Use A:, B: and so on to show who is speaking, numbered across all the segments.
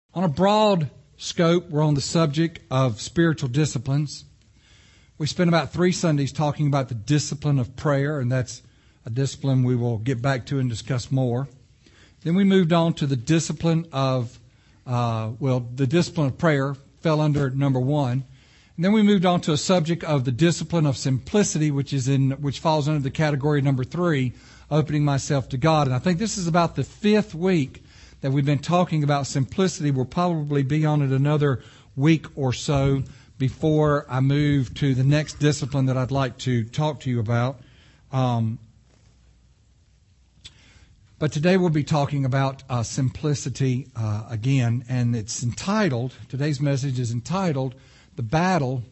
A: On a broad scope, we're on the subject of spiritual disciplines. We spent about 3 Sundays talking about the discipline of prayer, and that's a discipline we will get back to and discuss more. Then we moved on to the discipline of, the discipline of prayer fell under number 1. And then we moved on to a subject of the discipline of simplicity, which falls under the category number 3, opening myself to God. And I think this is about the 5th week that we've been talking about simplicity. We'll probably be on it another week or so before I move to the next discipline that I'd like to talk to you about. But today we'll be talking about simplicity again, and it's entitled, today's message is entitled, The Battle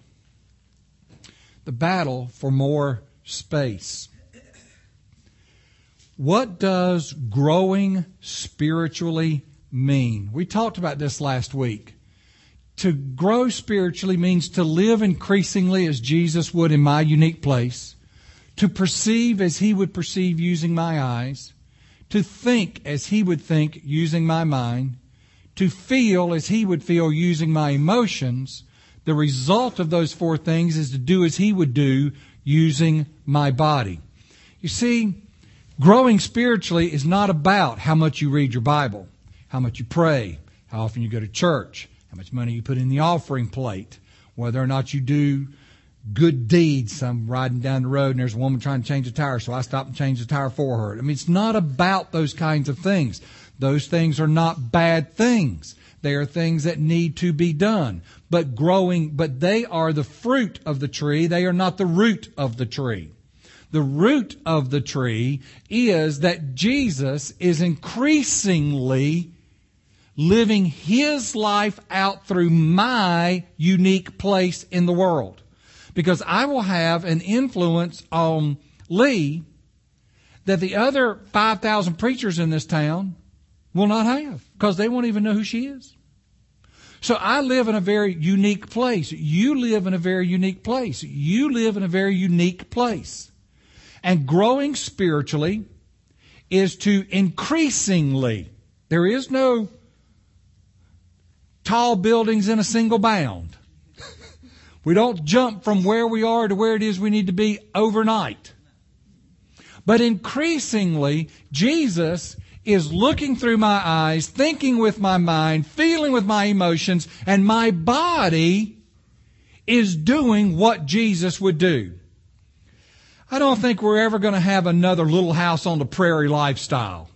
A: for More Space. What does growing spiritually mean? We talked about this last week. To grow spiritually means to live increasingly as Jesus would in my unique place, to perceive as He would perceive using my eyes, to think as He would think using my mind, to feel as He would feel using my emotions. The result of those 4 things is to do as He would do using my body. You see, growing spiritually is not about how much you read your Bible, how much you pray, how often you go to church, how much money you put in the offering plate, whether or not you do good deeds. I'm riding down the road and there's a woman trying to change a tire, so I stop and change the tire for her. I mean, it's not about those kinds of things. Those things are not bad things. They are things that need to be done. But they are the fruit of the tree. They are not the root of the tree. The root of the tree is that Jesus is increasingly living His life out through my unique place in the world. Because I will have an influence on Lee that the other 5,000 preachers in this town will not have, because they won't even know who she is. So I live in a very unique place. You live in a very unique place. You live in a very unique place. And growing spiritually is to increasingly, there is no tall buildings in a single bound. We don't jump from where we are to where it is we need to be overnight. But increasingly, Jesus is looking through my eyes, thinking with my mind, feeling with my emotions, and my body is doing what Jesus would do. I don't think we're ever going to have another little house on the prairie lifestyle.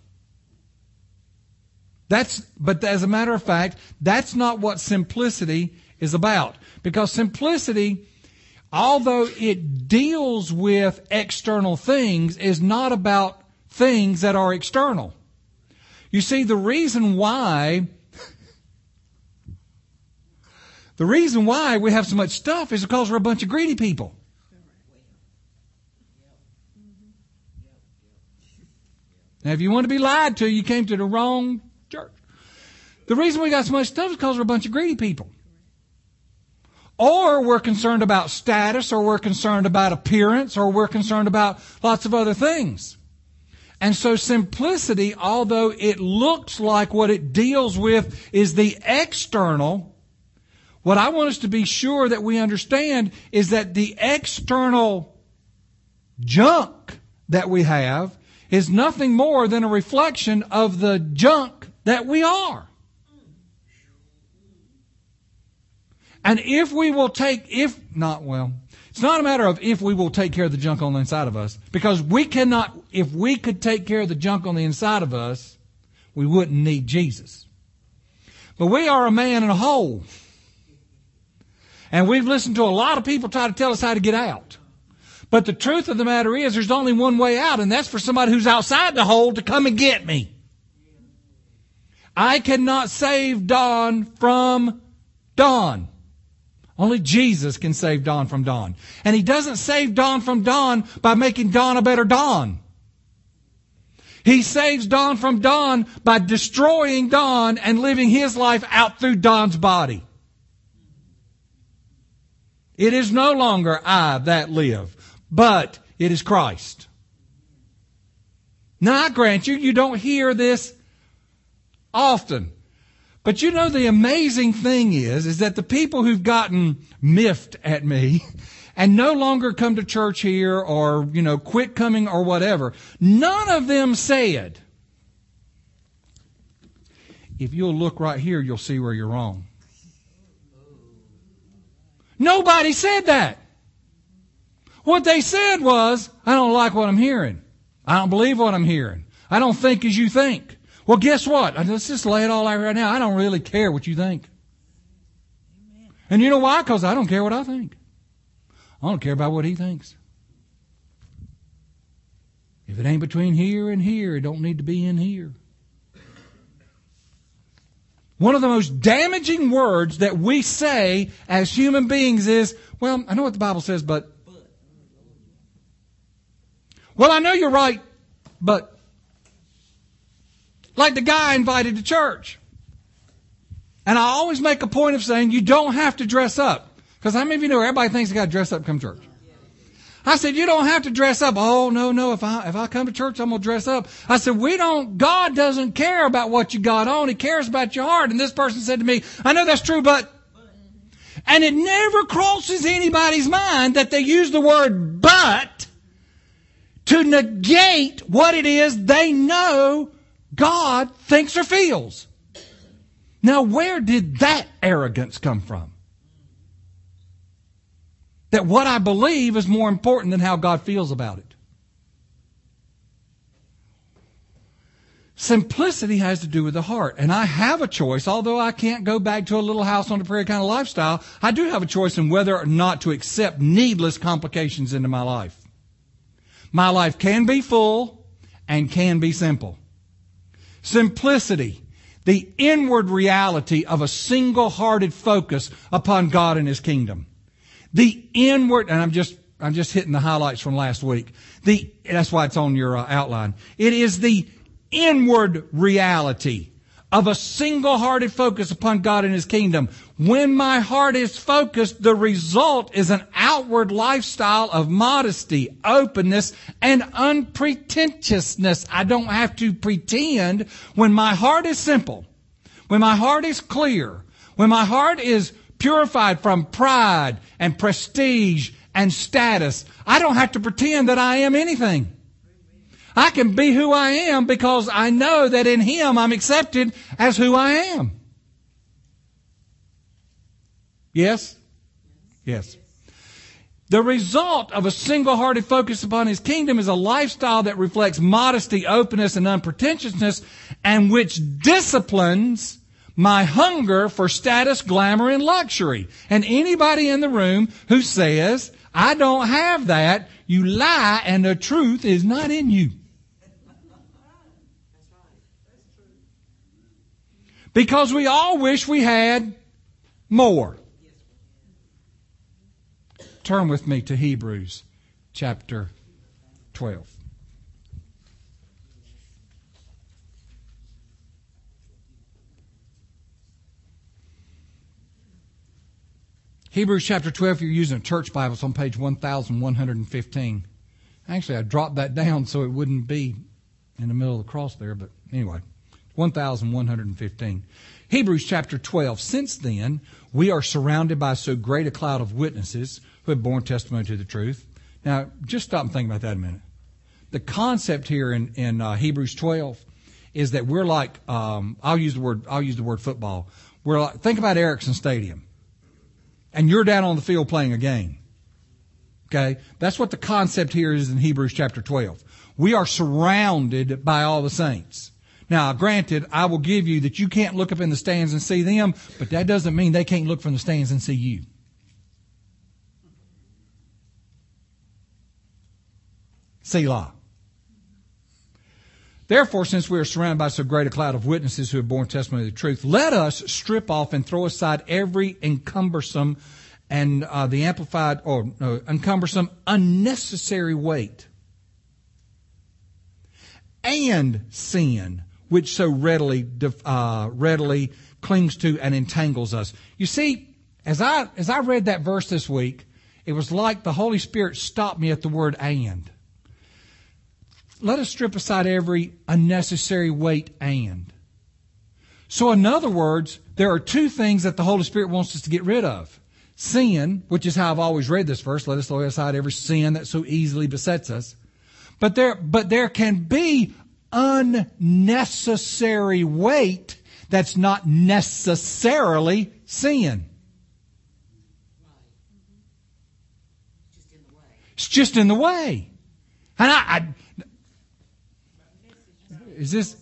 A: But as a matter of fact, that's not what simplicity is about. Because simplicity, although it deals with external things, is not about things that are external. You see, the reason why we have so much stuff is because we're a bunch of greedy people. Now, if you want to be lied to, you came to the wrong church. The reason we got so much stuff is because we're a bunch of greedy people. Or we're concerned about status, or we're concerned about appearance, or we're concerned about lots of other things. And so simplicity, although it looks like what it deals with is the external, what I want us to be sure that we understand is that the external junk that we have is nothing more than a reflection of the junk that we are. And it's not a matter of if we will take care of the junk on the inside of us, because if we could take care of the junk on the inside of us, we wouldn't need Jesus. But we are a man in a hole. And we've listened to a lot of people try to tell us how to get out. But the truth of the matter is there's only one way out, and that's for somebody who's outside the hole to come and get me. I cannot save Don from Don. Only Jesus can save Don from Don. And He doesn't save Don from Don by making Don a better Don. He saves Don from Don by destroying Don and living his life out through Don's body. It is no longer I that live, but it is Christ. Now, I grant you, you don't hear this often. But you know, the amazing thing is that the people who've gotten miffed at me and no longer come to church here or, quit coming or whatever, none of them said, if you'll look right here, you'll see where you're wrong. Nobody said that. What they said was, I don't like what I'm hearing. I don't believe what I'm hearing. I don't think as you think. Well, guess what? Let's just lay it all out right now. I don't really care what you think. And you know why? Because I don't care what I think. I don't care about what he thinks. If it ain't between here and here, it don't need to be in here. One of the most damaging words that we say as human beings is, well, I know what the Bible says, but. Well, I know you're right, but. Like the guy I invited to church. And I always make a point of saying you don't have to dress up. Because how many of you know everybody thinks they got to dress up to come to church? I said, you don't have to dress up. Oh, no. If I come to church, I'm going to dress up. I said, God doesn't care about what you got on. He cares about your heart. And this person said to me, I know that's true, but. And it never crosses anybody's mind that they use the word but to negate what it is they know God thinks or feels. Now, where did that arrogance come from? That what I believe is more important than how God feels about it. Simplicity has to do with the heart. And I have a choice, although I can't go back to a little house on the prairie kind of lifestyle, I do have a choice in whether or not to accept needless complications into my life. My life can be full and can be simple. Simplicity, the inward reality of a single-hearted focus upon God and His kingdom. The inward, and I'm just hitting the highlights from last week. That's why it's on your outline. It is the inward reality of a single-hearted focus upon God and His kingdom. When my heart is focused, the result is an outward lifestyle of modesty, openness, and unpretentiousness. I don't have to pretend. When my heart is simple, when my heart is clear, when my heart is purified from pride and prestige and status, I don't have to pretend that I am anything. I can be who I am because I know that in Him I'm accepted as who I am. Yes? Yes. The result of a single-hearted focus upon His kingdom is a lifestyle that reflects modesty, openness, and unpretentiousness, and which disciplines my hunger for status, glamour, and luxury. And anybody in the room who says, I don't have that, you lie and the truth is not in you. Because we all wish we had more. Turn with me to Hebrews chapter 12. Hebrews chapter 12, if you're using a church Bible, it's on page 1115. Actually, I dropped that down so it wouldn't be in the middle of the cross there, but anyway, 1115. Hebrews chapter 12. Since then, we are surrounded by so great a cloud of witnesses who have borne testimony to the truth. Now, just stop and think about that a minute. The concept here in Hebrews 12 is that we're like, I'll use the word football. We're like, think about Erickson Stadium. And you're down on the field playing a game. Okay? That's what the concept here is in Hebrews chapter 12. We are surrounded by all the saints. Now, granted, I will give you that you can't look up in the stands and see them, but that doesn't mean they can't look from the stands and see you. Selah. Therefore, since we are surrounded by so great a cloud of witnesses who have borne testimony of the truth, let us strip off and throw aside every encumbersome and encumbersome, unnecessary weight and sin, which so readily clings to and entangles us. You see, as I read that verse this week, it was like the Holy Spirit stopped me at the word "and." Let us strip aside every unnecessary weight and. So in other words, there are two things that the Holy Spirit wants us to get rid of. Sin, which is how I've always read this verse, let us lay aside every sin that so easily besets us. But there can be unnecessary weight that's not necessarily sin. It's just in the way. And is this?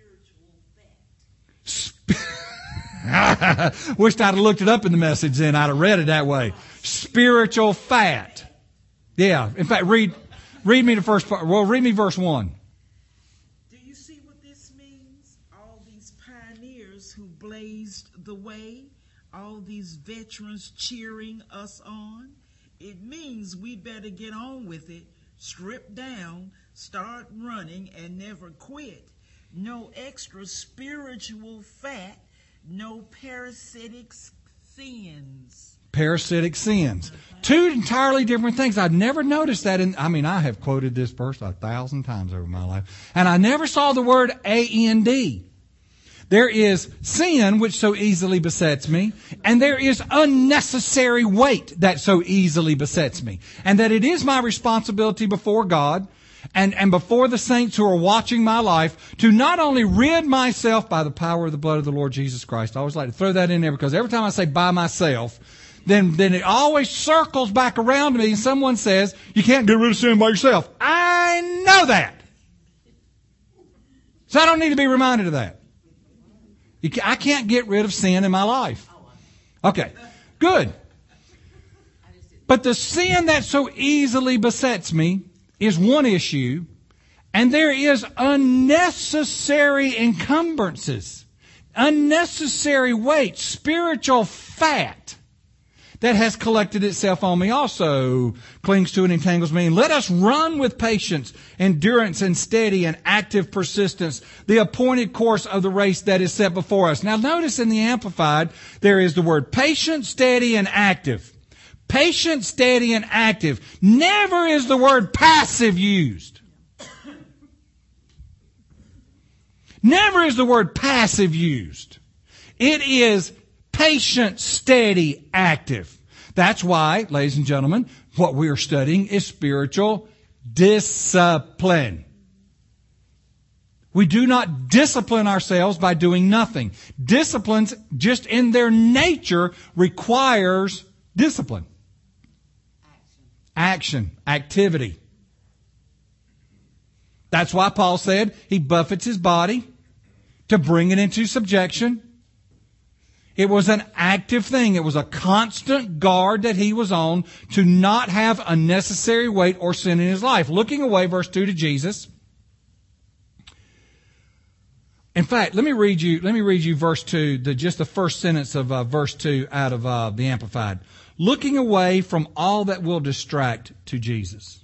A: Wished I'd have looked it up in the message then. I'd have read it that way. Spiritual fat. Yeah. In fact, read me the first part. Well, read me verse 1.
B: Do you see what this means? All these pioneers who blazed the way, all these veterans cheering us on. It means we better get on with it, strip down, start running, and never quit. No extra spiritual fat, no parasitic sins.
A: Parasitic sins. Two entirely different things. I've never noticed that. I have quoted this verse 1,000 times over my life. And I never saw the word A-N-D. There is sin, which so easily besets me, and there is unnecessary weight that so easily besets me. And that it is my responsibility before God and before the saints who are watching my life to not only rid myself by the power of the blood of the Lord Jesus Christ. I always like to throw that in there because every time I say by myself, then it always circles back around to me and someone says, you can't get rid of sin by yourself. I know that. So I don't need to be reminded of that. I can't get rid of sin in my life. Okay, good. But the sin that so easily besets me is one issue, and there is unnecessary encumbrances, unnecessary weight, spiritual fat that has collected itself on me also, clings to and entangles me. And let us run with patience, endurance, and steady and active persistence the appointed course of the race that is set before us. Now notice in the Amplified, there is the word patient, steady, and active. Patient, steady, and active. Never is the word passive used. Never is the word passive used. It is patient, steady, active. That's why, ladies and gentlemen, what we are studying is spiritual discipline. We do not discipline ourselves by doing nothing. Disciplines, just in their nature, requires discipline. Action, activity. That's why Paul said he buffets his body to bring it into subjection. It was an active thing. It was a constant guard that he was on to not have unnecessary weight or sin in his life. Looking away, verse 2, to Jesus. In fact, let me read you verse 2, just the first sentence of verse 2 out of the Amplified. Looking away from all that will distract to Jesus.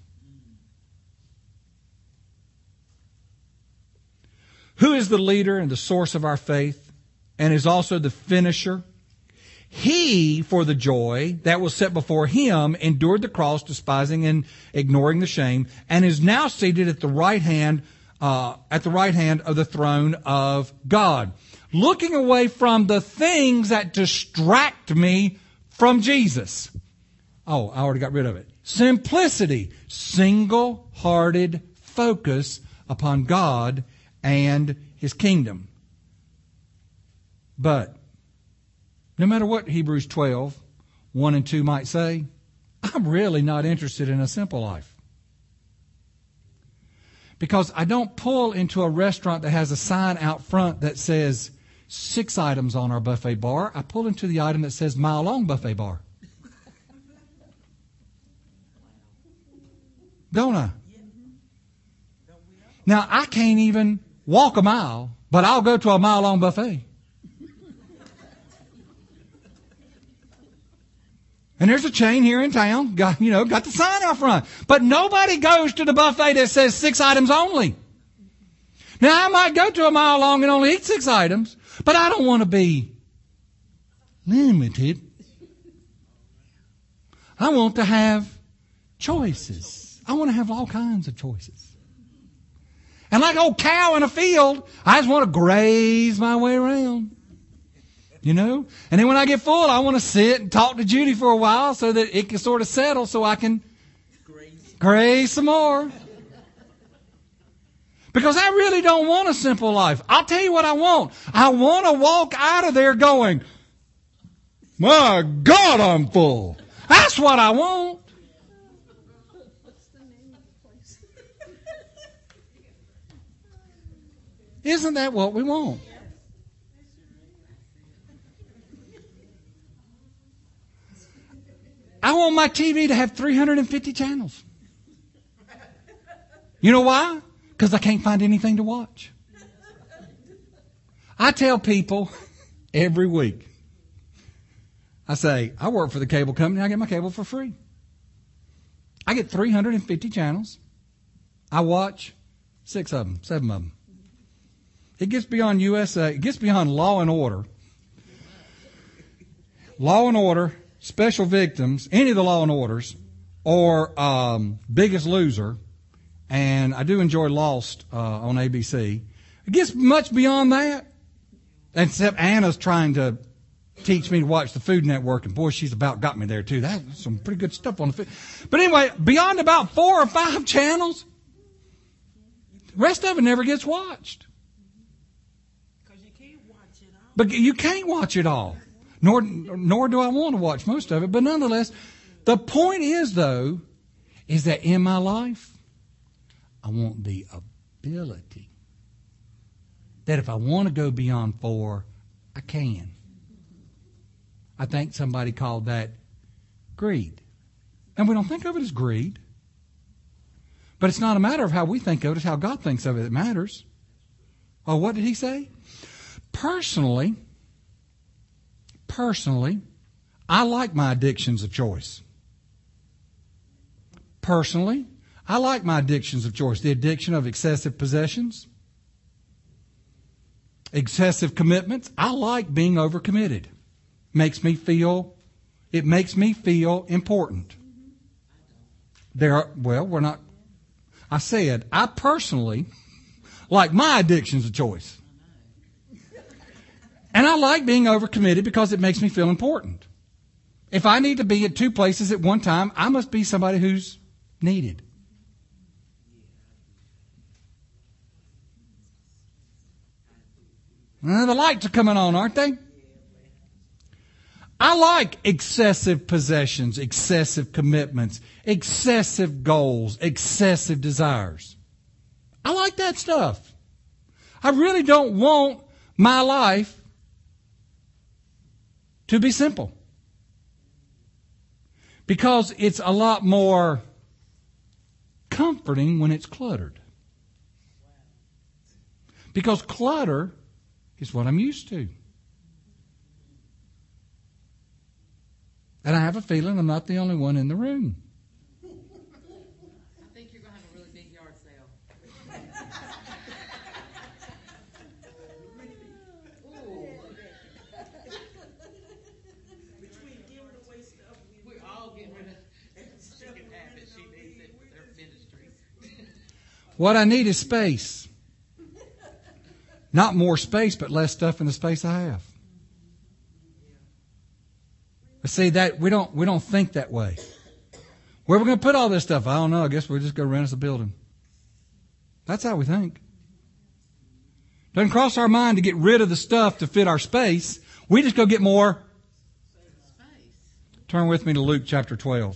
A: Who is the leader and the source of our faith, and is also the finisher? He, for the joy that was set before him, endured the cross, despising and ignoring the shame, and is now seated at the right hand of the throne of God. Looking away from the things that distract me from Jesus. Oh, I already got rid of it. Simplicity, single-hearted focus upon God and His kingdom. But no matter what Hebrews 12, 1 and 2 might say, I'm really not interested in a simple life. Because I don't pull into a restaurant that has a sign out front that says 6 items on our buffet bar. I pull into the item that says mile-long buffet bar. Don't I? Now, I can't even walk a mile, but I'll go to a mile-long buffet. And there's a chain here in town, got the sign out front. But nobody goes to the buffet that says 6 items only. Now, I might go to a mile long and only eat 6 items, but I don't want to be limited. I want to have choices. I want to have all kinds of choices. And like an old cow in a field, I just want to graze my way around. you know. And then when I get full, I want to sit and talk to Judy for a while so that it can sort of settle so I can graze some more. Because I really don't want a simple life. I'll tell you what I want. I want to walk out of there going, my God, I'm full. That's what I want. Isn't that what we want? I want my TV to have 350 channels. You know why? Because I can't find anything to watch. I tell people every week, I say, I work for the cable company, I get my cable for free. I get 350 channels. I watch 6 of them, 7 of them. It gets beyond USA, it gets beyond Law and Order. Law and Order, Special Victims, any of the Law and Orders, or Biggest Loser, and I do enjoy Lost on ABC. It gets much beyond that. Except Anna's trying to teach me to watch the Food Network, and boy, she's about got me there too. That's some pretty good stuff on the food. But anyway, beyond about 4 or 5 channels, the rest of it never gets watched. But you can't watch it all. Nor do I want to watch most of it. But nonetheless, the point is, though, is that in my life, I want the ability that if I want to go beyond 4, I can. I think somebody called that greed. And we don't think of it as greed. But it's not a matter of how we think of it, it's how God thinks of it that matters. Oh, what did he say? Personally, I like my addictions of choice. Personally, I like my addictions of choice. The addiction of excessive possessions, excessive commitments. I like being overcommitted. It makes me feel important. I said, I personally like my addictions of choice. And I like being overcommitted because it makes me feel important. If I need to be at 2 places at one time, I must be somebody who's needed. The lights are coming on, aren't they? I like excessive possessions, excessive commitments, excessive goals, excessive desires. I like that stuff. I really don't want my life to be simple. Because it's a lot more comforting when it's cluttered. Because clutter is what I'm used to. And I have a feeling I'm not the only one in the room.
C: I think you're going to have a really big yard sale.
B: Between giving away stuff,
C: We're all getting rid of it. She can have it. She needs it for their ministry.
A: What I need is space. Not more space, but less stuff in the space I have. But see, that we don't think that way. Where are we going to put all this stuff? I don't know. I guess we're just going to rent us a building. That's how we think. Doesn't cross our mind to get rid of the stuff to fit our space. We just go get more
C: Space.
A: Turn with me to Luke chapter 12.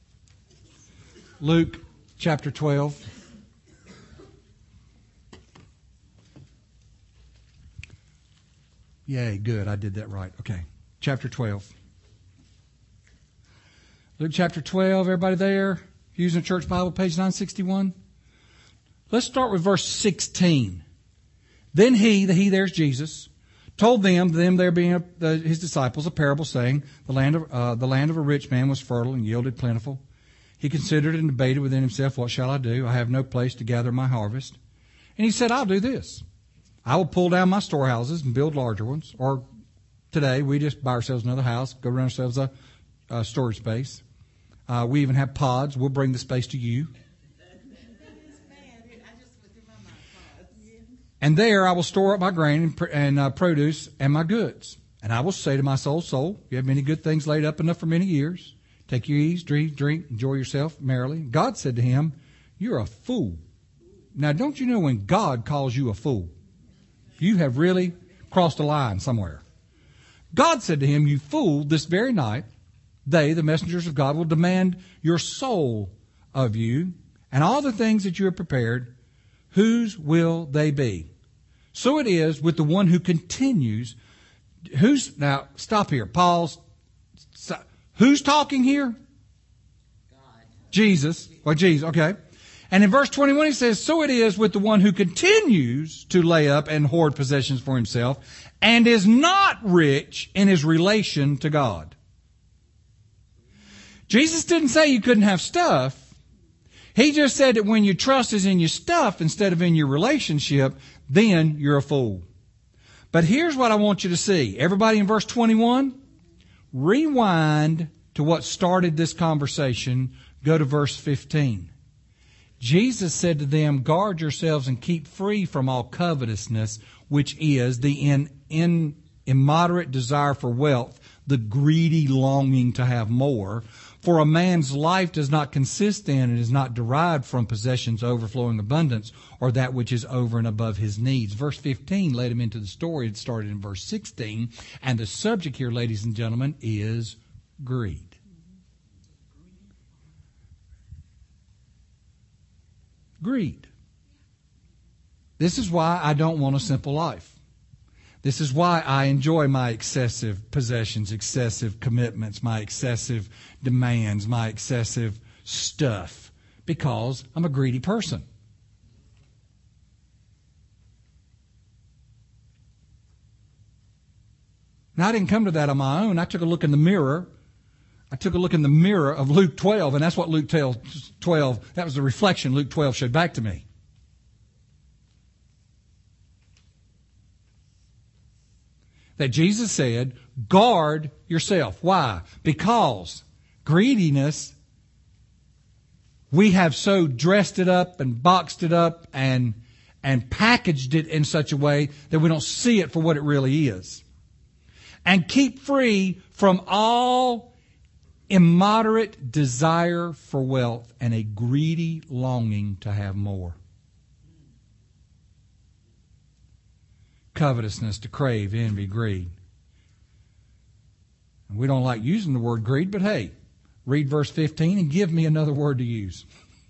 A: Luke chapter 12. Yay, good. I did that right. Okay. Chapter 12. Luke chapter 12. Everybody there? Using a church Bible, page 961. Let's start with verse 16. Then he there's Jesus, told them there being his disciples, a parable saying, the land of a rich man was fertile and yielded plentiful. He considered and debated within himself, what shall I do? I have no place to gather my harvest. And he said, I'll do this. I will pull down my storehouses and build larger ones. Or today, we just buy ourselves another house, go rent ourselves a storage space. We even have pods. We'll bring the space to you. And there I will store up my grain and produce and my goods. And I will say to my soul, you have many good things laid up enough for many years. Take your ease, drink, enjoy yourself merrily. God said to him, you're a fool. Now, don't you know when God calls you a fool, you have really crossed a line somewhere. God said to him, you fool, this very night, they, the messengers of God, will demand your soul of you, and all the things that you have prepared, whose will they be? So it is with the one who continues. Now, stop here. Pause. Who's talking here?
C: God.
A: Jesus. Well, Jesus, okay. And in verse 21 he says, so it is with the one who continues to lay up and hoard possessions for himself and is not rich in his relation to God. Jesus didn't say you couldn't have stuff. He just said that when your trust is in your stuff instead of in your relationship, then you're a fool. But here's what I want you to see. Everybody in verse 21, rewind to what started this conversation. Go to verse 15. Jesus said to them, guard yourselves and keep free from all covetousness, which is the immoderate desire for wealth, the greedy longing to have more. For a man's life does not consist in and is not derived from possessions overflowing abundance or that which is over and above his needs. Verse 15 led him into the story. It started in verse 16. And the subject here, ladies and gentlemen, is greed. Greed. This is why I don't want a simple life. This is why I enjoy my excessive possessions, excessive commitments, my excessive demands, my excessive stuff, because I'm a greedy person. Now, I didn't come to that on my own. I took a look in the mirror. I took a look in the mirror of Luke 12, and that's what Luke 12, that was the reflection Luke 12 showed back to me. That Jesus said, guard yourself. Why? Because greediness, we have so dressed it up and boxed it up and packaged it in such a way that we don't see it for what it really is. And keep free from all immoderate desire for wealth and a greedy longing to have more. Covetousness, to crave, envy, greed. And we don't like using the word greed, but hey, read verse 15 and give me another word to use.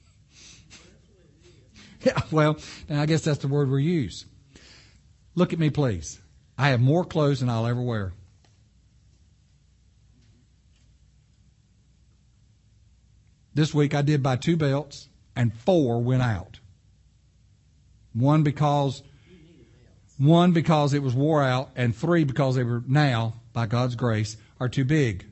A: Yeah, well, I guess that's the word we use. Look at me, please. I have more clothes than I'll ever wear. This week I did buy 2 belts and 4 went out. One because it was wore out, and 3 because they were now, by God's grace, are too big.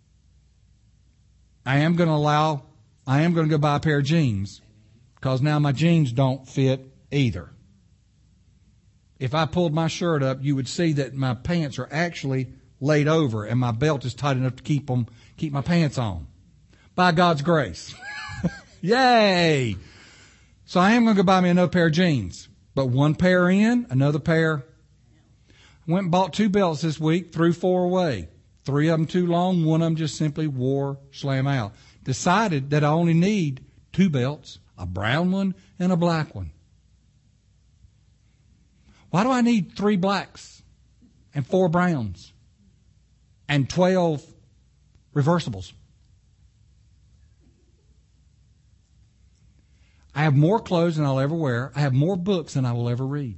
A: I am going to go buy a pair of jeans because now my jeans don't fit either. If I pulled my shirt up, you would see that my pants are actually laid over and my belt is tight enough to keep my pants on. By God's grace. Yay! So I am going to go buy me another pair of jeans. But 1 pair in, another pair. I went and bought 2 belts this week, threw 4 away. 3 of them too long, 1 of them just simply wore slam out. Decided that I only need 2 belts, a brown one and a black one. Why do I need 3 blacks and 4 browns and 12 reversibles? I have more clothes than I'll ever wear. I have more books than I will ever read.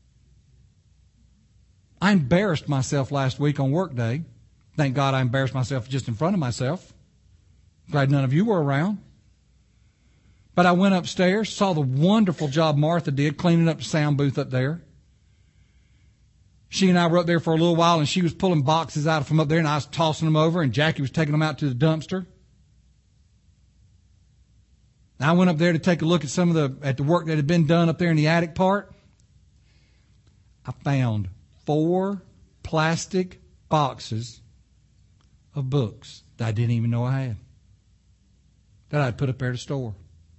A: I embarrassed myself last week on work day. Thank God I embarrassed myself just in front of myself. Glad none of you were around. But I went upstairs, saw the wonderful job Martha did cleaning up the sound booth up there. She and I were up there for a little while, and she was pulling boxes out from up there, and I was tossing them over, and Jackie was taking them out to the dumpster. I went up there to take a look at at the work that had been done up there in the attic part. I found 4 plastic boxes of books that I didn't even know I had, that I'd put up there to store.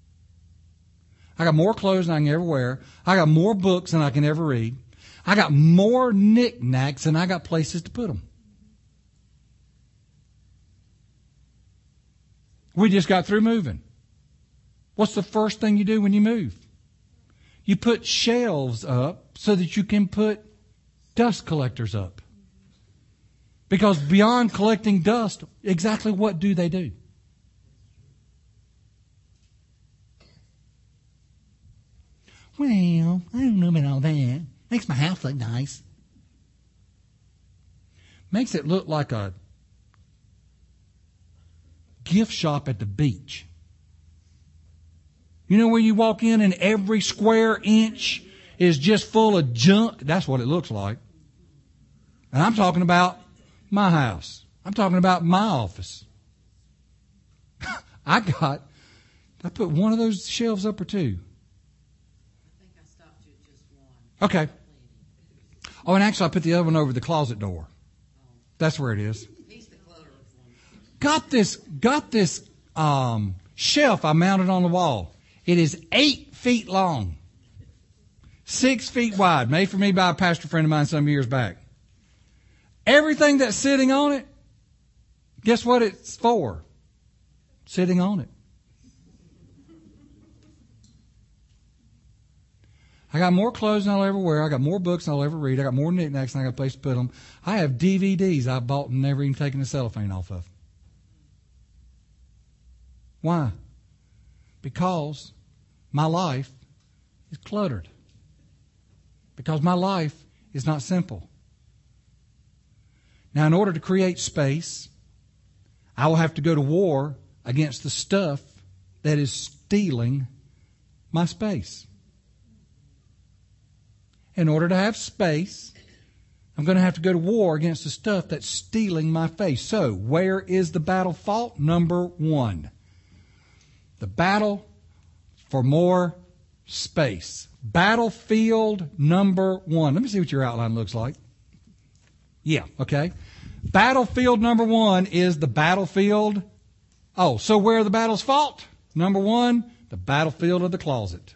A: I got more clothes than I can ever wear. I got more books than I can ever read. I got more knickknacks than I got places to put them. We just got through moving. What's the first thing you do when you move? You put shelves up so that you can put dust collectors up. Because beyond collecting dust, exactly what do they do? Well, I don't know about all that. Makes my house look nice. Makes it look like a gift shop at the beach. You know where you walk in and every square inch is just full of junk? That's what it looks like. And I'm talking about my house. I'm talking about my office. I put one of those shelves up or two.
C: I think I stopped you at just one.
A: Okay. Oh, and actually I put the other one over the closet door. That's where it is.
C: He's the clutterer one.
A: Got this shelf I mounted on the wall. It is 8 feet long, 6 feet wide, made for me by a pastor friend of mine some years back. Everything that's sitting on it, guess what it's for? Sitting on it. I got more clothes than I'll ever wear. I got more books than I'll ever read. I got more knickknacks than I got a place to put them. I have DVDs I bought and never even taken the cellophane off of. Why? Because my life is cluttered. Because my life is not simple. Now, in order to create space, I will have to go to war against the stuff that is stealing my space. In order to have space, I'm going to have to go to war against the stuff that's stealing my face. So, where is the battle fought? Number 1. The battle for more space. Battlefield number 1. Let me see what your outline looks like. Yeah, okay. Battlefield number 1 is the battlefield. Oh, so where are the battles fought? Number 1, the battlefield of the closet.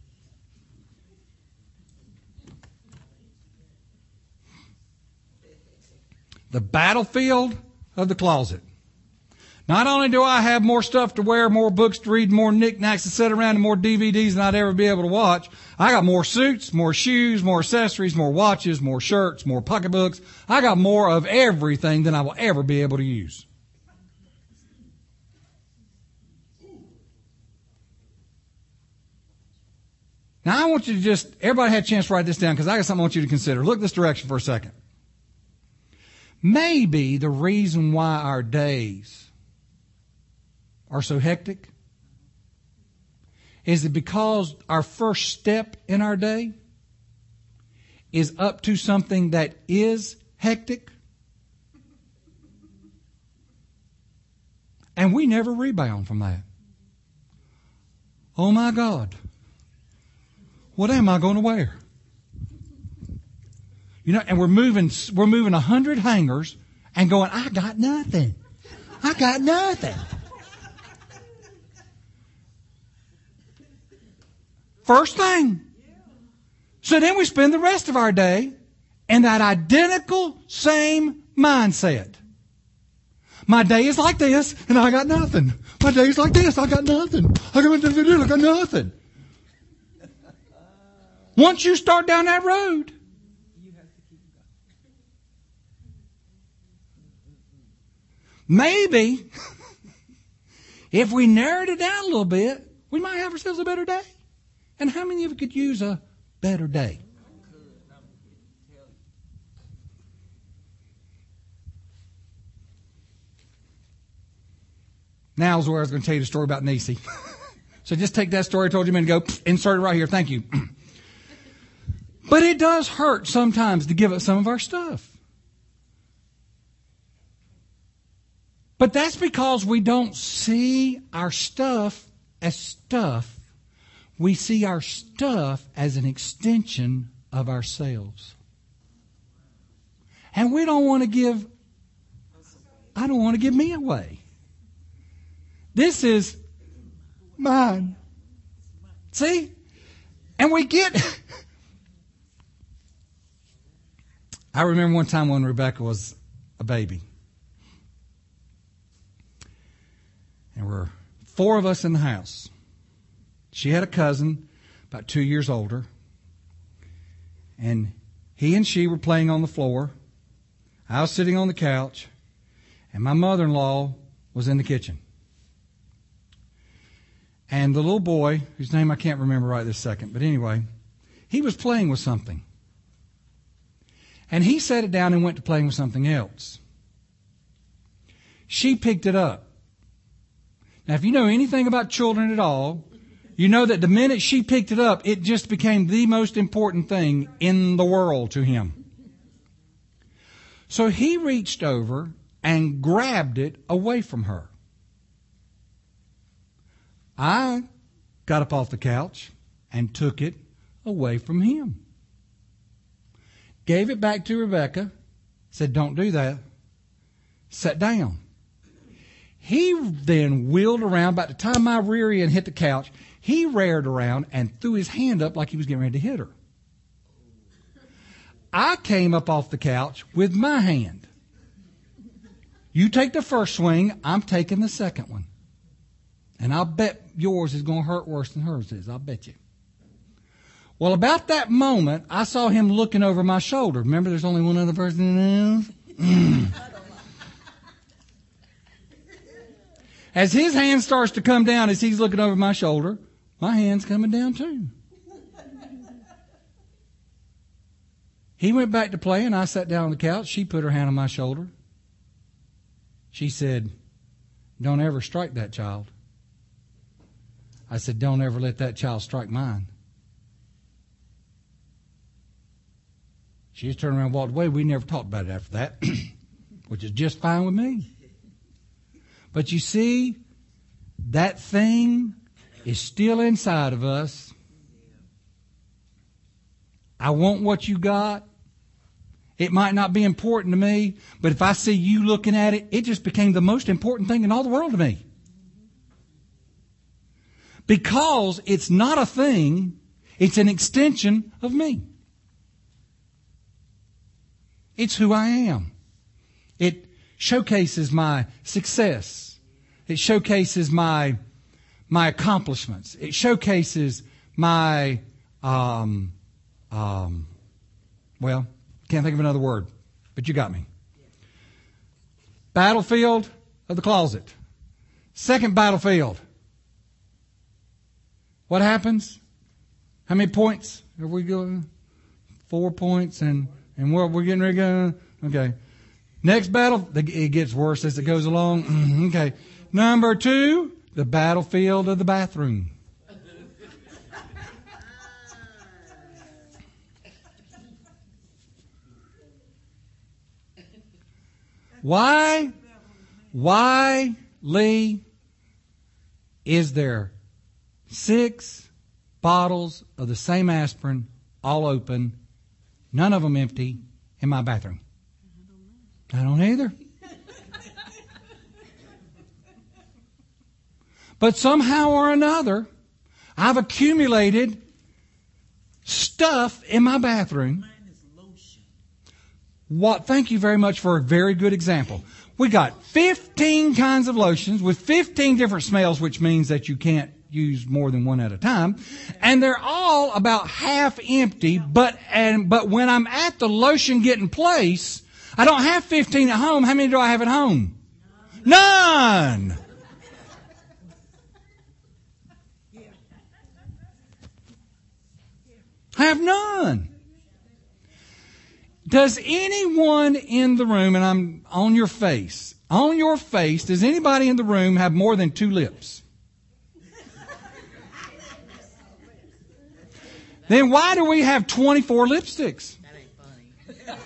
A: The battlefield of the closet. Not only do I have more stuff to wear, more books to read, more knickknacks to sit around, and more DVDs than I'd ever be able to watch, I got more suits, more shoes, more accessories, more watches, more shirts, more pocketbooks. I got more of everything than I will ever be able to use. Now I want you to everybody had a chance to write this down because I got something I want you to consider. Look this direction for a second. Maybe the reason why our days are so hectic is it because our first step in our day is up to something that is hectic, and we never rebound from that. Oh my God, what am I going to wear? You know, and we're moving 100 hangers and going, I got nothing. I got nothing. First thing. So then we spend the rest of our day in that identical same mindset. My day is like this and I got nothing. My day is like this, I got nothing. I got nothing. Once you start down that road, maybe if we narrowed it down a little bit, we might have ourselves a better day. And how many of you could use a better day? Now is where I was going to tell you the story about Nisi. So just take that story I told you a minute ago, insert it right here. Thank you. But it does hurt sometimes to give up some of our stuff. But that's because we don't see our stuff as stuff. We see our stuff as an extension of ourselves. And I don't want to give me away. This is mine. See? And we get... I remember one time when Rebecca was a baby. There were 4 of us in the house. She had a cousin about 2 years older. And he and she were playing on the floor. I was sitting on the couch. And my mother-in-law was in the kitchen. And the little boy, whose name I can't remember right this second, but anyway, he was playing with something. And he set it down and went to playing with something else. She picked it up. Now, if you know anything about children at all, you know that the minute she picked it up, it just became the most important thing in the world to him. So he reached over and grabbed it away from her. I got up off the couch and took it away from him. Gave it back to Rebecca. Said, don't do that. Sat down. He then wheeled around. By the time my rear end hit the couch, he reared around and threw his hand up like he was getting ready to hit her. I came up off the couch with my hand. You take the first swing, I'm taking the second one. And I'll bet yours is going to hurt worse than hers is. I'll bet you. Well, about that moment, I saw him looking over my shoulder. Remember, there's only one other person in the house? As his hand starts to come down as he's looking over my shoulder, my hand's coming down too. He went back to playing. I sat down on the couch. She put her hand on my shoulder. She said, don't ever strike that child. I said, don't ever let that child strike mine. She just turned around and walked away. We never talked about it after that, which is just fine with me. But you see, that thing is still inside of us. I want what you got. It might not be important to me, but if I see you looking at it, it just became the most important thing in all the world to me. Because it's not a thing, it's an extension of me. It's who I am. It showcases my success. It showcases my accomplishments. It showcases my, well, can't think of another word, but you got me. Battlefield of the closet. Second battlefield. What happens? How many points are we going? 4 points, and we're getting ready to go. Okay. Next battle, it gets worse as it goes along. Okay. Number 2, the battlefield of the bathroom. Why, Lee, is there 6 bottles of the same aspirin, all open, none of them empty, in my bathroom? I don't either. But somehow or another, I've accumulated stuff in my bathroom. Thank you very much for a very good example. We got 15 kinds of lotions with 15 different smells, which means that you can't use more than one at a time. And they're all about half empty, but when I'm at the lotion getting place, I don't have 15 at home. How many do I have at home? None. I have none. Does anyone in the room, and I'm on your face, does anybody in the room have more than 2 lips? Then why do we have 24 lipsticks?
C: That ain't funny.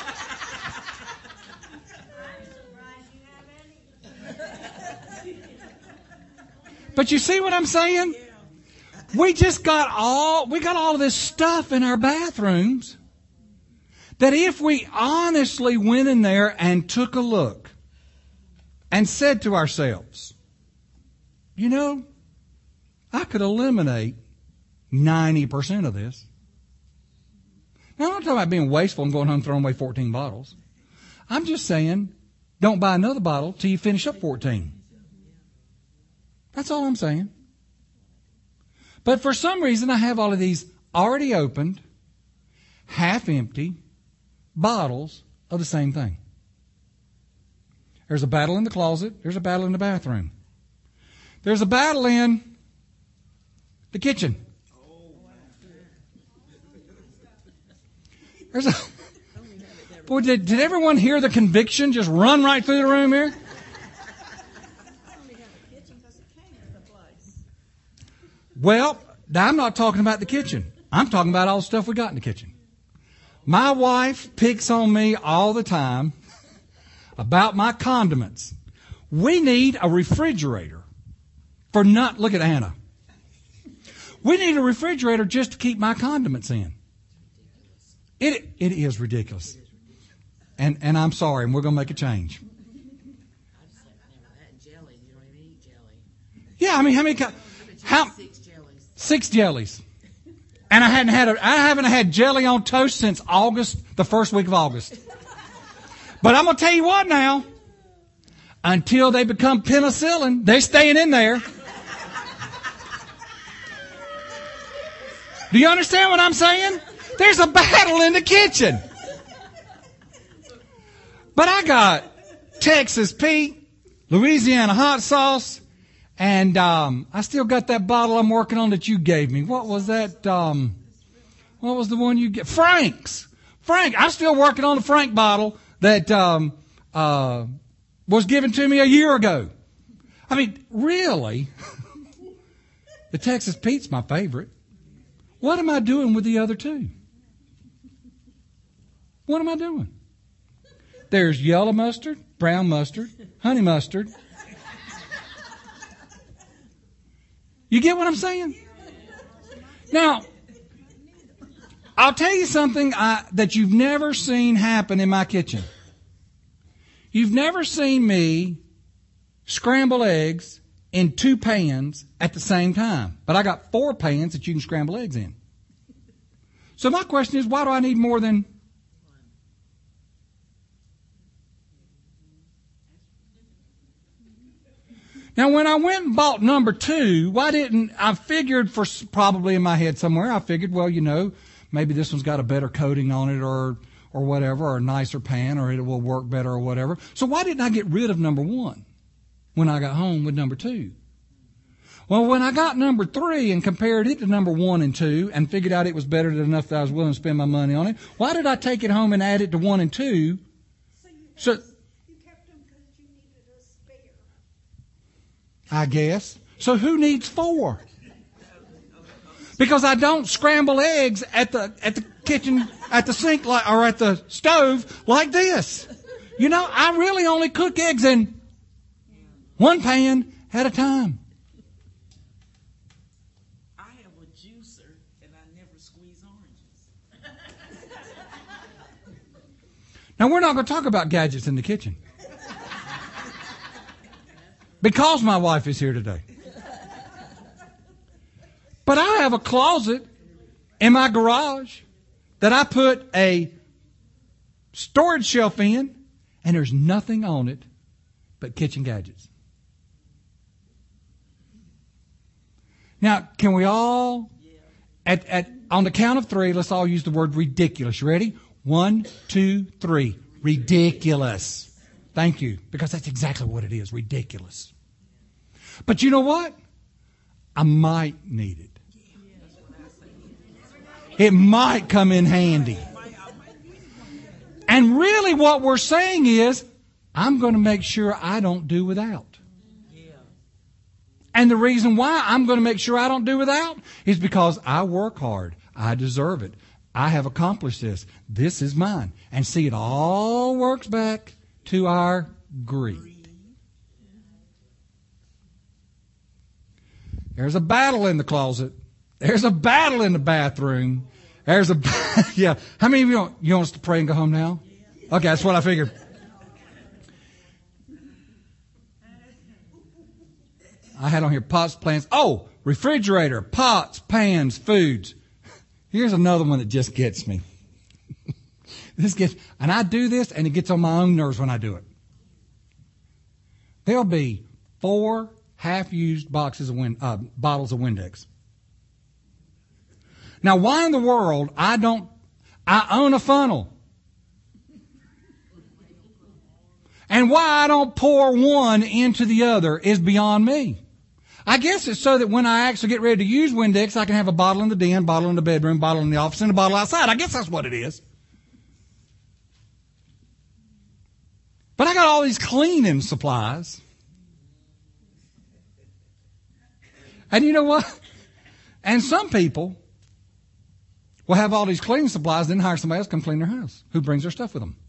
A: But you see what I'm saying? We got all of this stuff in our bathrooms that if we honestly went in there and took a look and said to ourselves, you know, I could eliminate 90% of this. Now, I'm not talking about being wasteful and going home and throwing away 14 bottles. I'm just saying, don't buy another bottle till you finish up 14. That's all I'm saying. But for some reason, I have all of these already opened, half empty bottles of the same thing. There's a battle in the closet. There's a battle in the bathroom. There's a battle in the kitchen. There's a... Boy, did everyone hear the conviction just run right through the room here? Well, I'm not talking about the kitchen. I'm talking about all the stuff we got in the kitchen. My wife picks on me all the time about my condiments. We need a refrigerator for not... Look at Anna. We need a refrigerator just to keep my condiments in. It is ridiculous. And I'm sorry, and we're going to make a change.
C: I just like that jelly. You don't even eat jelly.
A: Yeah, I mean, how many... Six jellies. And I haven't had jelly on toast since August, the first week of August. But I'm going to tell you what now. Until they become penicillin, they're staying in there. Do you understand what I'm saying? There's a battle in the kitchen. But I got Texas Pete, Louisiana hot sauce, and I still got that bottle I'm working on that you gave me. What was that? What was the one you gave? Frank's. Frank. I'm still working on the Frank bottle that was given to me a year ago. I mean, really? The Texas Pete's my favorite. What am I doing with the other two? What am I doing? There's yellow mustard, brown mustard, honey mustard. You get what I'm saying? Now, I'll tell you something that you've never seen happen in my kitchen. You've never seen me scramble eggs in 2 pans at the same time. But I got 4 pans that you can scramble eggs in. So my question is, why do I need more than... Now, when I went and bought number 2, I figured probably in my head somewhere, I figured, well, maybe this one's got a better coating on it or whatever, or a nicer pan, or it will work better or whatever. So why didn't I get rid of number 1 when I got home with number 2? Well, when I got number 3 and compared it to number 1 and 2 and figured out it was better than enough that I was willing to spend my money on it, why did I take it home and add it to 1 and 2? So
D: you kept them because you needed a spare.
A: I guess. So who needs 4? Because I don't scramble eggs at the kitchen, at the sink, or at the stove like this. I really only cook eggs in 1 pan at a time.
B: I have a juicer and I never squeeze oranges.
A: Now, we're not going to talk about gadgets in the kitchen. Because my wife is here today. But I have a closet in my garage that I put a storage shelf in, and there's nothing on it but kitchen gadgets. Now, can we all, on the count of 3, let's all use the word ridiculous. You ready? 1, 2, 3. Ridiculous. Thank you. Because that's exactly what it is. Ridiculous. But you know what? I might need it. It might come in handy. And really what we're saying is, I'm going to make sure I don't do without. And the reason why I'm going to make sure I don't do without is because I work hard. I deserve it. I have accomplished this. This is mine. And see, it all works back to our greed. There's a battle in the closet. There's a battle in the bathroom. Yeah. How many of you want us to pray and go home now? Okay, that's what I figured. I had on here pots, pans. Oh, refrigerator, pots, pans, foods. Here's another one that just gets me. And I do this, and it gets on my own nerves when I do it. There'll be 4 half-used bottles of Windex. Now, why in the world I own a funnel. And why I don't pour one into the other is beyond me. I guess it's so that when I actually get ready to use Windex, I can have a bottle in the den, bottle in the bedroom, bottle in the office, and a bottle outside. I guess that's what it is. But I got all these cleaning supplies. And you know what? And some people will have all these cleaning supplies, then hire somebody else to come clean their house who brings their stuff with them.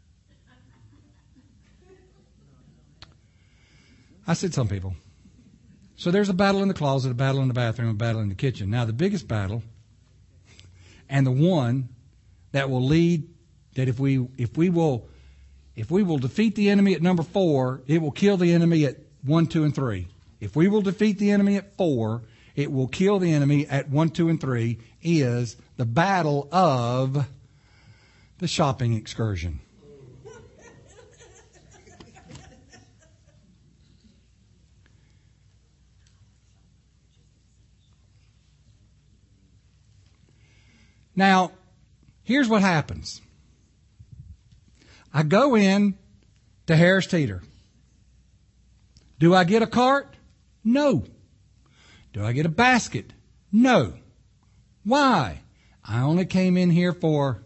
A: I said some people. So there's a battle in the closet, a battle in the bathroom, a battle in the kitchen. Now the biggest battle, and the one that will lead, that if we will defeat the enemy at number 4, it will kill the enemy at 1, 2, and 3. If we will defeat the enemy at 4, it will kill the enemy at 1, 2, and 3, is the battle of the shopping excursion. Now, here's what happens. I go in to Harris Teeter. Do I get a cart? No. Do I get a basket? No. Why? I only came in here for...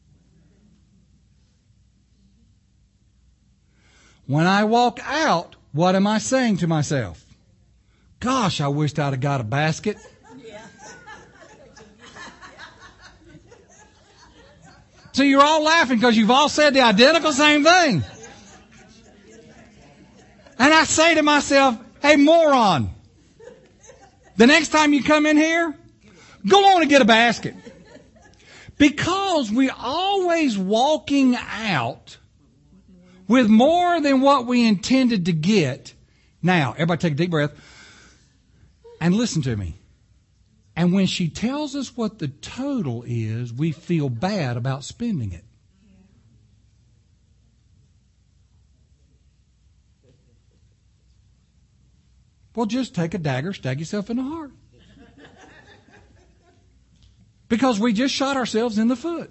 A: When I walk out, what am I saying to myself? Gosh, I wished I'd have got a basket. So you're all laughing because you've all said the identical same thing. And I say to myself, hey, moron, the next time you come in here, go on and get a basket. Because we're always walking out with more than what we intended to get. Now, everybody take a deep breath and listen to me. And when she tells us what the total is, we feel bad about spending it. Well, just take a dagger, stab yourself in the heart. Because we just shot ourselves in the foot.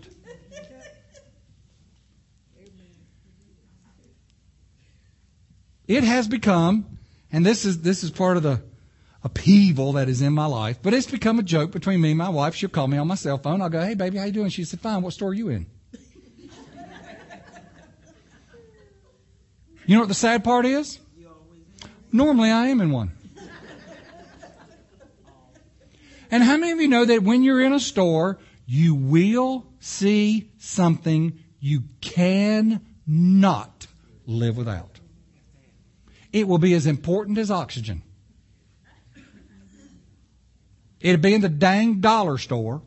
A: It has become, and this is part of the upheaval that is in my life, but it's become a joke between me and my wife. She'll call me on my cell phone. I'll go, hey, baby, how you doing? She said, fine. What store are you in? You know what the sad part is? Normally I am in one. And how many of you know that when you're in a store, you will see something you cannot live without? It will be as important as oxygen. It'll be in the dang dollar store.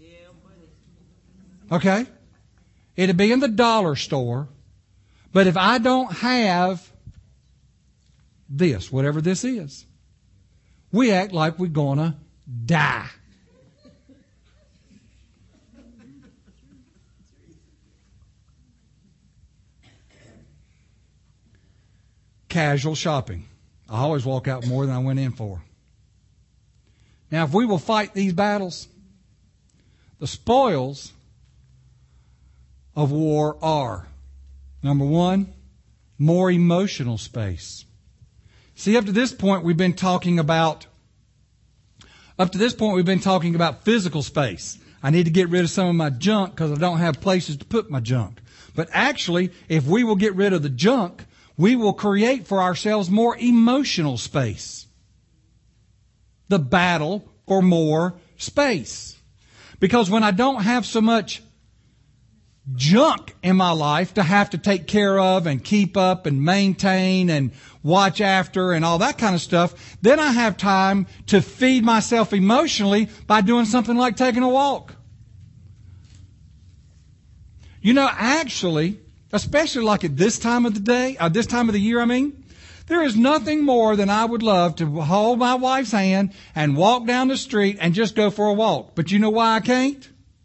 A: Okay? It'll be in the dollar store. But if I don't have this, whatever this is, we act like we're gonna die. Casual shopping. I always walk out more than I went in for. Now, if we will fight these battles, the spoils of war are, number 1, more emotional space. See, up to this point, we've been talking about physical space. I need to get rid of some of my junk because I don't have places to put my junk. But actually, if we will get rid of the junk, we will create for ourselves more emotional space. The battle for more space. Because when I don't have so much junk in my life to have to take care of and keep up and maintain and watch after and all that kind of stuff, then I have time to feed myself emotionally by doing something like taking a walk. You know, actually, especially like at this time of the day, this time of the year, there is nothing more than I would love to hold my wife's hand and walk down the street and just go for a walk. But you know why I can't?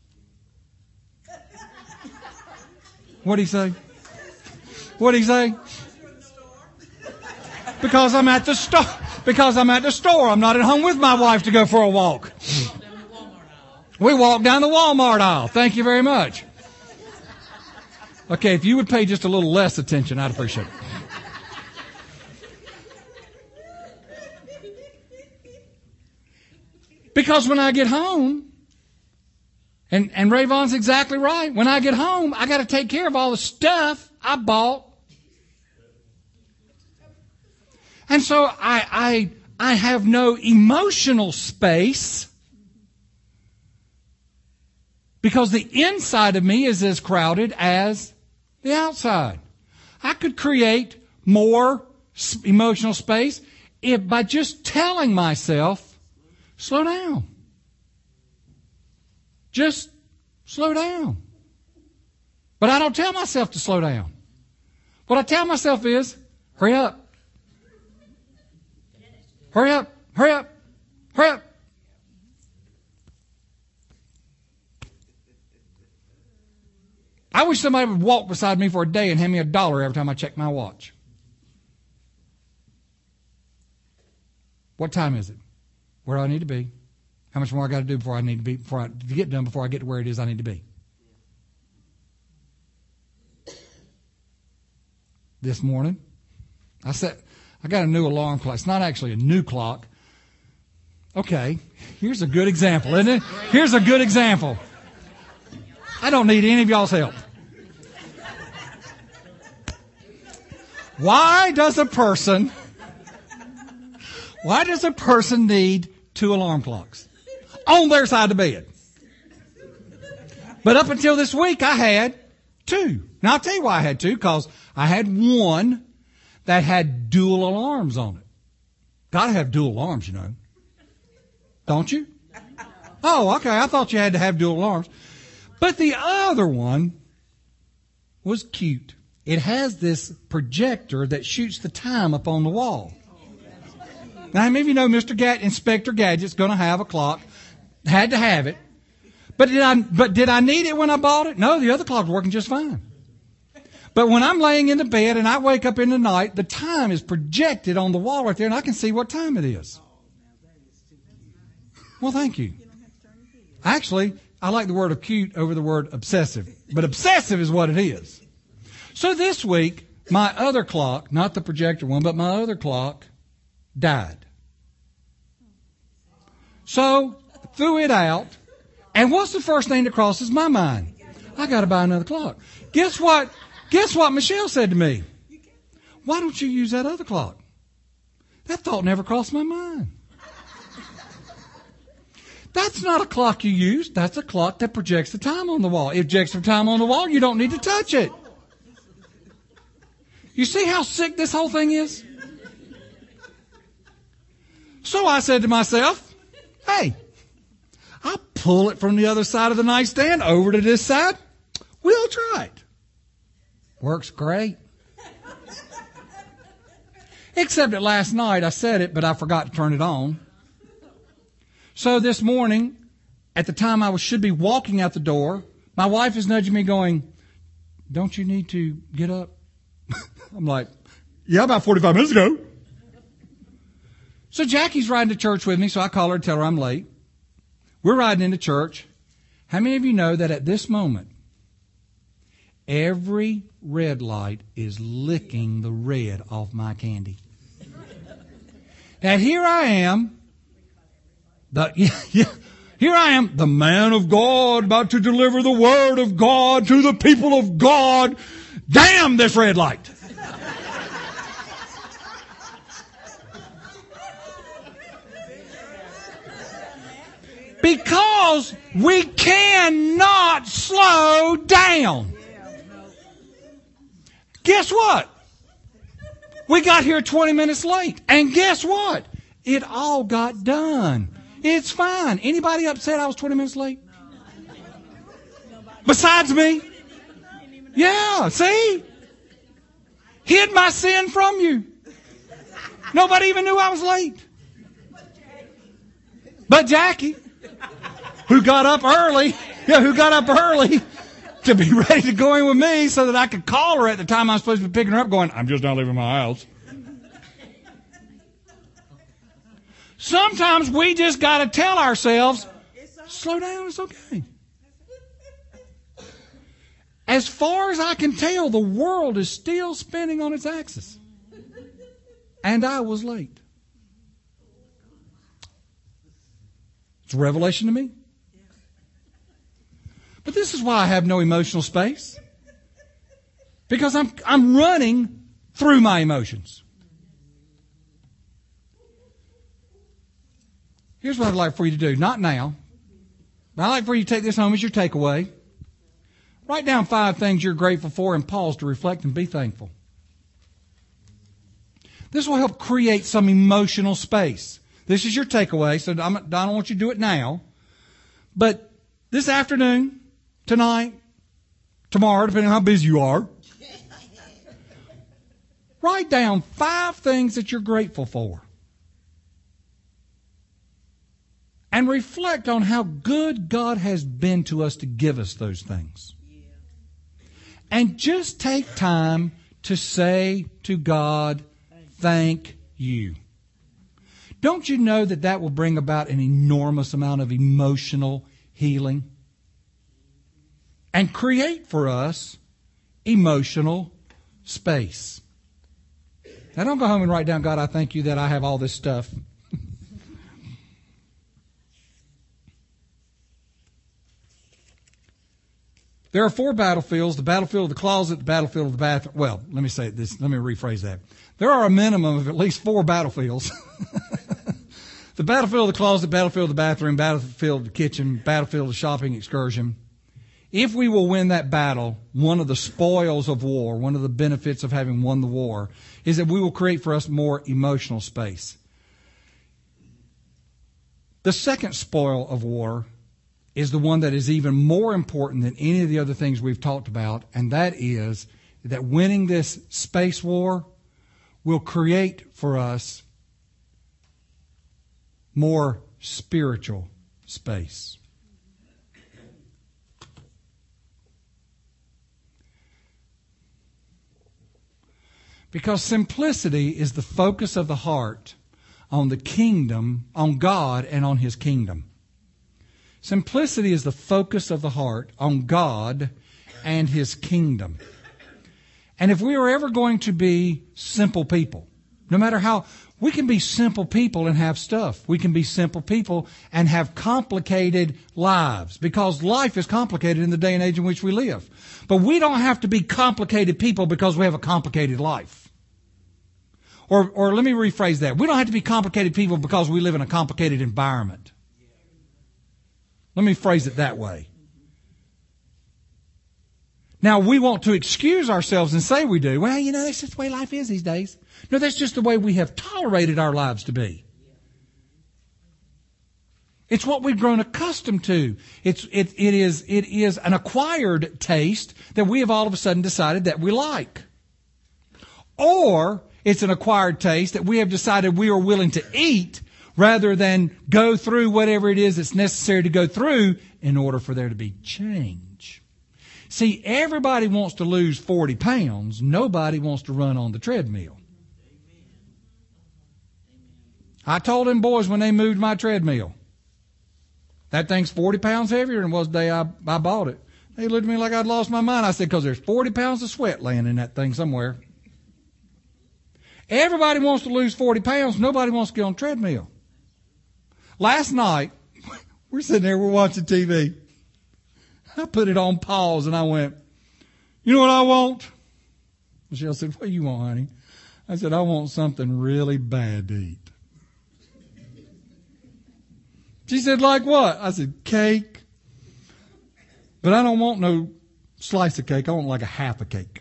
A: What'd he say? What'd he say? Because I'm at the store. Because I'm at the store. I'm not at home with my wife to go for a walk. We walk down the Walmart aisle. Thank you very much. Okay, if you would pay just a little less attention, I'd appreciate it. Because when I get home, and Rayvon's exactly right, when I get home, I got to take care of all the stuff I bought. And so I have no emotional space because the inside of me is as crowded as the outside. I could create more emotional space by just telling myself, slow down. Just slow down. But I don't tell myself to slow down. What I tell myself is, hurry up. Hurry up, hurry up, hurry up. I wish somebody would walk beside me for a day and hand me $1 every time I check my watch. What time is it? Where do I need to be? How much more I got to do before I get done before I get to where it is I need to be? This morning, I got a new alarm clock. It's not actually a new clock. Okay, here's a good example, isn't it? Here's a good example. I don't need any of y'all's help. Why does a person need 2 alarm clocks on their side of the bed? But up until this week, I had 2. Now, I'll tell you why I had 2, because I had one that had dual alarms on it. Gotta have dual alarms, you know. Don't you? Oh, okay. I thought you had to have dual alarms. But the other one was cute. It has this projector that shoots the time up on the wall. Now, how many of you know Inspector Gadget's going to have a clock? Had to have it. But did I need it when I bought it? No, the other clock was working just fine. But when I'm laying in the bed and I wake up in the night, the time is projected on the wall right there, and I can see what time it is. Well, thank you. Actually, I like the word acute over the word obsessive. But obsessive is what it is. So this week, my other clock, not the projector one, but my other clock died. So, threw it out. And what's the first thing that crosses my mind? I got to buy another clock. Guess what? Guess what Michelle said to me? Why don't you use that other clock? That thought never crossed my mind. That's not a clock you use. That's a clock that projects the time on the wall. If it projects the time on the wall, you don't need to touch it. You see how sick this whole thing is? So I said to myself, hey, I'll pull it from the other side of the nightstand over to this side. We'll try it. Works great. Except that last night I said it, but I forgot to turn it on. So this morning, at the time I should be walking out the door, my wife is nudging me going, don't you need to get up? I'm like, yeah, about 45 minutes ago. So Jackie's riding to church with me, so I call her and tell her I'm late. We're riding into church. How many of you know that at this moment, every red light is licking the red off my candy? And here I am, here I am, the man of God, about to deliver the word of God to the people of God. Damn this red light. Because we cannot slow down. Guess what? We got here 20 minutes late. And guess what? It all got done. It's fine. Anybody upset I was 20 minutes late? Besides me? Yeah, see? Hid my sin from you. Nobody even knew I was late. But Jackie, who got up early to be ready to go in with me so that I could call her at the time I was supposed to be picking her up going, I'm just not leaving my house. Sometimes we just got to tell ourselves, slow down, it's okay. As far as I can tell, the world is still spinning on its axis. And I was late. It's a revelation to me. But this is why I have no emotional space. Because I'm running through my emotions. Here's what I'd like for you to do. Not now. But I'd like for you to take this home as your takeaway. Write down 5 things you're grateful for and pause to reflect and be thankful. This will help create some emotional space. This is your takeaway, so I don't want you to do it now. But this afternoon, tonight, tomorrow, depending on how busy you are, write down 5 things that you're grateful for. And reflect on how good God has been to us to give us those things. And just take time to say to God, thank you. Don't you know that that will bring about an enormous amount of emotional healing? And create for us emotional space. Now don't go home and write down, God, I thank you that I have all this stuff. There are 4 battlefields: the battlefield of the closet, the battlefield of the bathroom. Well, let me rephrase that. There are a minimum of at least 4 battlefields. The battlefield of the closet, battlefield of the bathroom, battlefield of the kitchen, battlefield of the shopping excursion. If we will win that battle, one of the spoils of war, one of the benefits of having won the war, is that we will create for us more emotional space. The second spoil of war is the one that is even more important than any of the other things we've talked about, and that is that winning this space war will create for us more spiritual space. Because simplicity is the focus of the heart on the kingdom, on God and on His kingdom. Simplicity is the focus of the heart on God and His kingdom. And if we are ever going to be simple people, no matter how, we can be simple people and have stuff. We can be simple people and have complicated lives, because life is complicated in the day and age in which we live. But we don't have to be complicated people because we have a complicated life. Or let me rephrase that. We don't have to be complicated people because we live in a complicated environment. Let me phrase it that way. Now, we want to excuse ourselves and say we do. Well, that's just the way life is these days. No, that's just the way we have tolerated our lives to be. It's what we've grown accustomed to. It is an acquired taste that we have all of a sudden decided that we like. Or it's an acquired taste that we have decided we are willing to eat rather than go through whatever it is that's necessary to go through in order for there to be change. See, everybody wants to lose 40 pounds. Nobody wants to run on the treadmill. I told them boys when they moved my treadmill, that thing's 40 pounds heavier than it was the day I bought it. They looked at me like I'd lost my mind. I said, because there's 40 pounds of sweat laying in that thing somewhere. Everybody wants to lose 40 pounds. Nobody wants to get on a treadmill. Last night, we're sitting there, we're watching TV. I put it on pause and I went, you know what I want? Michelle said, what do you want, honey? I said, I want something really bad to eat. She said, like what? I said, cake. But I don't want no slice of cake. I want like a half a cake.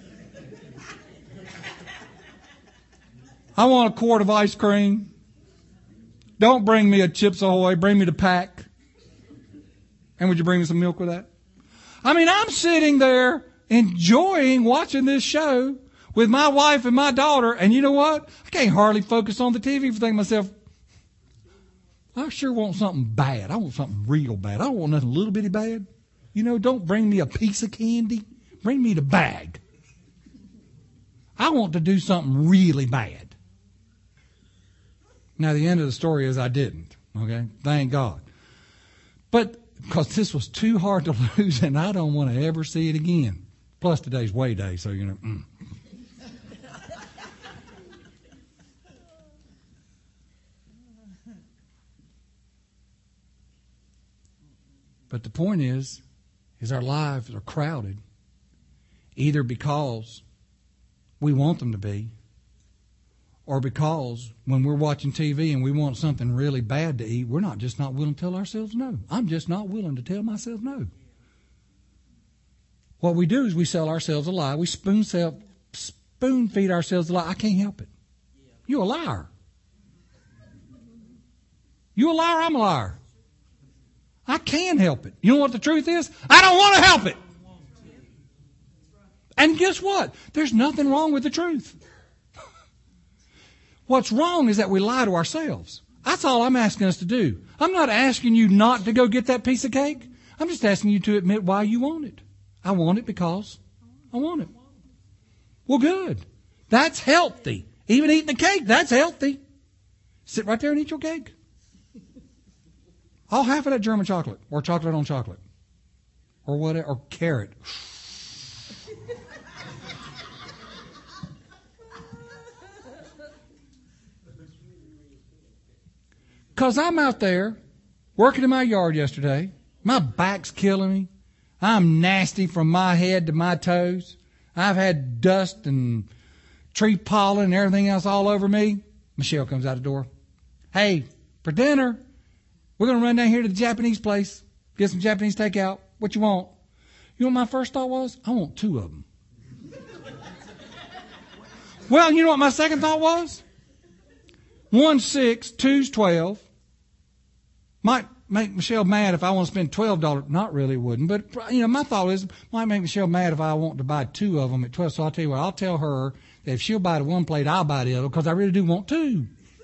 A: I want a quart of ice cream. Don't bring me a Chips Ahoy. Bring me the pack. And would you bring me some milk with that? I mean, I'm sitting there enjoying watching this show with my wife and my daughter. And you know what? I can't hardly focus on the TV for thinking to myself, I sure want something bad. I want something real bad. I don't want nothing little bitty bad. Don't bring me a piece of candy. Bring me the bag. I want to do something really bad. Now, the end of the story is I didn't. Okay? Thank God. But because this was too hard to lose, and I don't want to ever see it again. Plus, today's weigh day, so you know. But the point is our lives are crowded, either because we want them to be, or because when we're watching TV and we want something really bad to eat, we're not willing to tell ourselves no. I'm just not willing to tell myself no. What we do is we sell ourselves a lie. We spoon feed ourselves a lie. I can't help it. You're a liar. You a liar, I'm a liar. I can help it. You know what the truth is? I don't want to help it. And guess what? There's nothing wrong with the truth. What's wrong is that we lie to ourselves. That's all I'm asking us to do. I'm not asking you not to go get that piece of cake. I'm just asking you to admit why you want it. I want it because I want it. Well, good. That's healthy. Even eating the cake, that's healthy. Sit right there and eat your cake. I'll half of that German chocolate, or chocolate on chocolate, or whatever, or carrot. Because I'm out there working in my yard yesterday. My back's killing me. I'm nasty from my head to my toes. I've had dust and tree pollen and everything else all over me. Michelle comes out the door. Hey, for dinner, we're going to run down here to the Japanese place, get some Japanese takeout. What you want? You know what my first thought was? I want 2 of them. Well, you know what my second thought was? 1's 6, 2's 12. Might make Michelle mad if I want to spend $12. Not really, wouldn't. But, you know, my thought is, might make Michelle mad if I want to buy 2 of them at 12. So I'll tell you what, I'll tell her that if she'll buy the 1 plate, I'll buy the other because I really do want 2.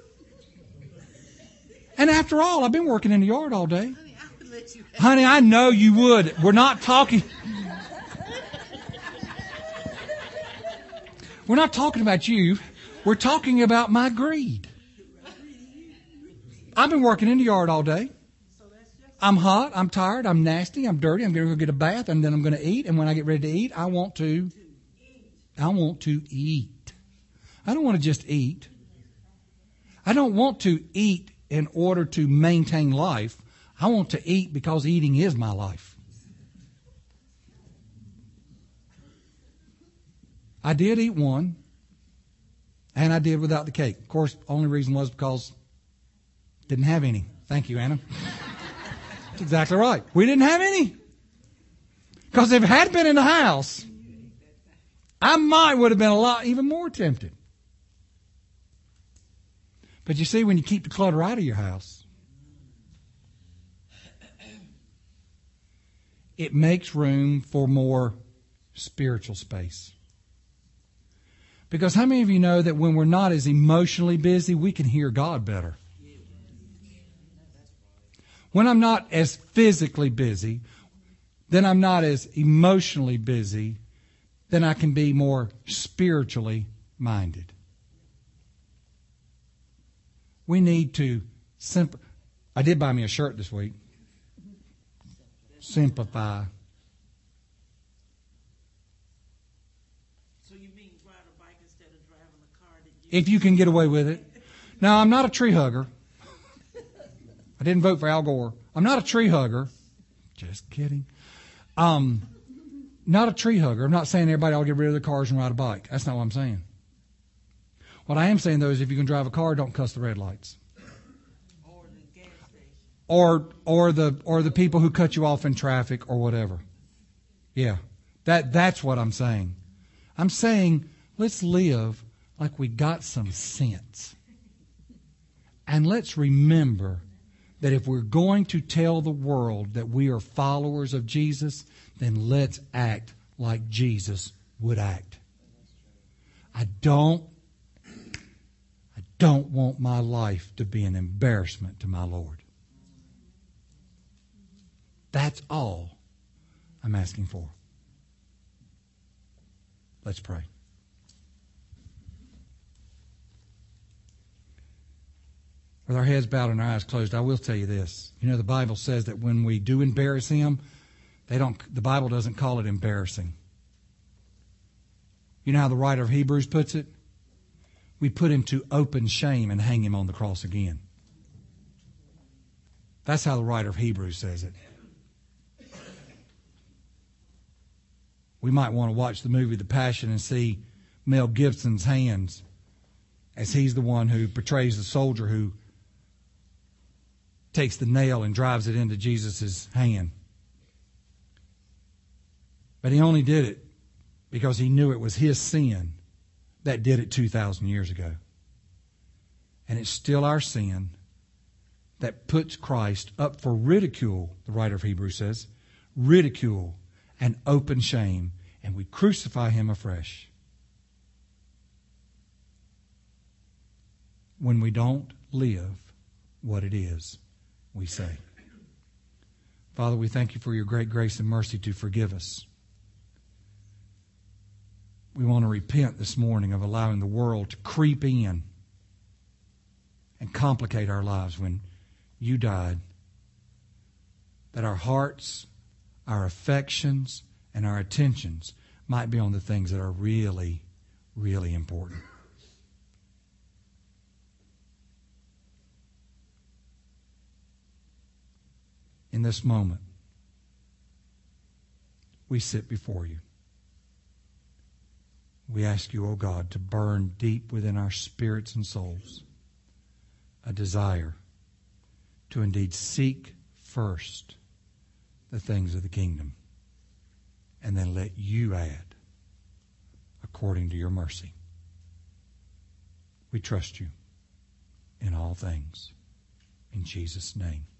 A: And after all, I've been working in the yard all day. Honey, I know you would. We're not talking. We're not talking about you. We're talking about my greed. I've been working in the yard all day. I'm hot. I'm tired. I'm nasty. I'm dirty. I'm going to go get a bath, and then I'm going to eat. And when I get ready to eat, I want to eat. I don't want to just eat. I don't want to eat in order to maintain life. I want to eat because eating is my life. I did eat 1, and I did without the cake. Of course, the only reason was because didn't have any. Thank you, Anna. That's exactly right. We didn't have any. Because if it had been in the house, I would have been a lot even more tempted. But you see, when you keep the clutter out of your house, it makes room for more spiritual space. Because how many of you know that when we're not as emotionally busy, we can hear God better? When I'm not as physically busy, then I'm not as emotionally busy, then I can be more spiritually minded. We need to I did buy me a shirt this week. Simplify.
B: So you mean ride a bike instead of driving a car?
A: If you can get away with it. Now, I'm not a tree hugger. I didn't vote for Al Gore. I'm not a tree hugger. Just kidding. Not a tree hugger. I'm not saying everybody ought to get rid of their cars and ride a bike. That's not what I'm saying. What I am saying, though, is if you can drive a car, don't cuss the red lights.
B: Or the gas station.
A: Or the people who cut you off in traffic or whatever. Yeah. That's what I'm saying. I'm saying let's live like we got some sense. And let's remember that if we're going to tell the world that we are followers of Jesus, then let's act like Jesus would act. I don't want my life to be an embarrassment to my Lord. That's all I'm asking for. Let's pray. With our heads bowed and our eyes closed, I will tell you this. You know, the Bible says that when we do embarrass him, the Bible doesn't call it embarrassing. You know how the writer of Hebrews puts it? We put him to open shame and hang him on the cross again. That's how the writer of Hebrews says it. We might want to watch the movie The Passion and see Mel Gibson's hands as he's the one who portrays the soldier who takes the nail and drives it into Jesus' hand. But he only did it because he knew it was his sin that did it 2,000 years ago. And it's still our sin that puts Christ up for ridicule, the writer of Hebrews says, ridicule and open shame, and we crucify him afresh. When we don't live what it is we say. Father, we thank you for your great grace and mercy to forgive us. We want to repent this morning of allowing the world to creep in and complicate our lives when you died, that our hearts, our affections, and our attentions might be on the things that are really, really important. In this moment, we sit before you. We ask you, O God, to burn deep within our spirits and souls a desire to indeed seek first the things of the kingdom, and then let you add according to your mercy. We trust you in all things. In Jesus' name.